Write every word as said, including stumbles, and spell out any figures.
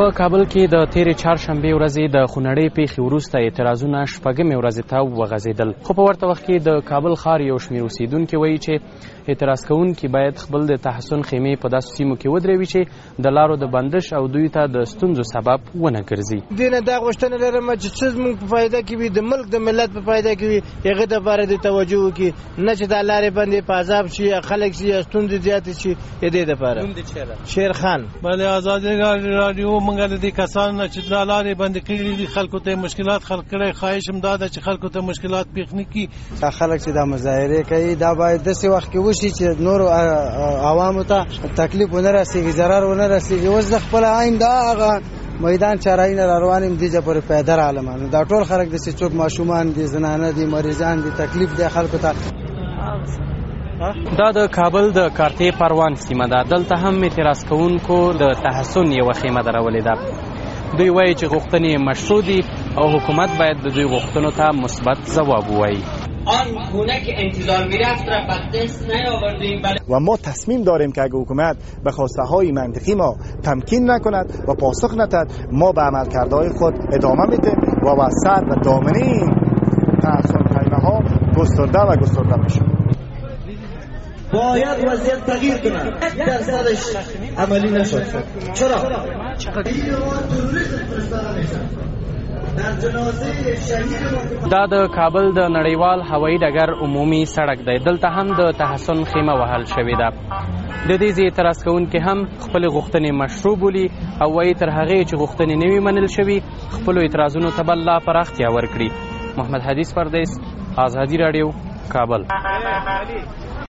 په کابل کې د تېرې چهارشنبې ورځې د خونړۍ پیښې وروسته اعتراضونه شپږمې ورځې ته وغځېدل، خو په ورته وخت کې د کابل ښار یو شمېر اوسېدونکي وایي چې اعتراض کوونکي باید خپل د تحسن خیمې په داسې سیمو کې ودروي چې د لارو د بندش او دوی ته د ستونزو سبب ونه ګرځي. دې نه دا غوښتنه لرم چې څه زموږ په فایده کې وي، د ملک د ملت په فایده کې وي، هغې دپاره دې توجه وکړي، نه چې دا لارې بندې په عذاب شي یا خلک شي یا ستونزې زیاتې شي. د دې دپاره شیر خان بله ازادي راډیو موږ د دې کسانو نه چې دا لارې بندې کړي دي خلکو ته مشکلات خلق کړی، خواهش هم دا ده چې خلکو ته مشکلات پېښ نه کړي. خلک چې دا مظاهرې کوي دا باید داسې وخت کې وشي چې نورو عوامو ته تکلیف ونه رسېږي، ضرر ونه رسېږي. اوس د خپل عین دا هغه میدان چارایي نه را روان یم، دې پورې پیدر عالمانو دا ټول خلک داسې څوک ماشومان دي، زنانه دي، مریضان دي، تکلیف دی خلکو ته. دا د کابل د کارتې پروان سیمه ده. دلته هم اعتراض کوونکو د تحسن یوه خیمه درولې ده. دوی وایي چې غوښتنې مشروع دي او حکومت باید د دوی غوښتنو ته مثبت ځواب ووایي. آن گونه که انتظار میرفت را به دست نیاوردیم و ما تصمیم داریم که اگر حکومت به خواسته های منطقی ما تمکین نکند و پاسخ ندهد ما به عملکردهای خود ادامه میدیم و وسط و دامنه این تحسن خیمه ها گسترده و گسترده میشه. باید وضعیت تغییر کنه، یک درصدش عملی نشد. چرا؟ دا د کابل د نړیوال هوایي ډګر عمومي سړک دی. دلته هم د تحسن خیمه وهل شوې ده. د دې ځای اعتراض کوونکي هم خپلې غوښتنې مشروع بولي او وایي تر هغې چې غوښتنې نه وي منل شوي خپلو اعتراضونو ته به لا پراختیا ورکړي. محمد حدیث پردیس، ازادي راډیو، کابل.